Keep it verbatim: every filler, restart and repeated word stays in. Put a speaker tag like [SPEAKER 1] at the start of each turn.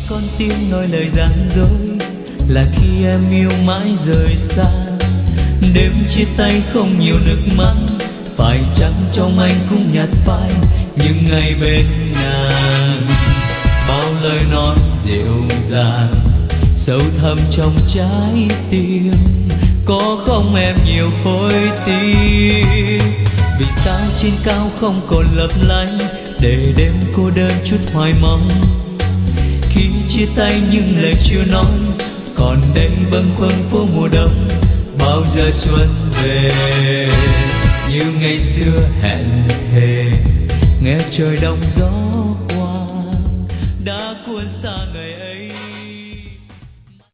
[SPEAKER 1] con tim nói lời gian dối là khi em yêu mãi rời xa. Đêm chia tay không nhiều nước mắt, phải chăng trong anh cũng nhạt phai những ngày bên nàng. Bao lời nói dịu dàng sâu thẳm trong trái tim, có không em nhiều khối tim. Vì sao trên cao không còn lấp lánh, để đêm cô đơn chút hoài mong. Khi chia tay nhưng lời chưa nói, còn đây bâng khuâng phố mùa đông. Bao giờ xuân về như ngày xưa hẹn thề, nghe trời đông gió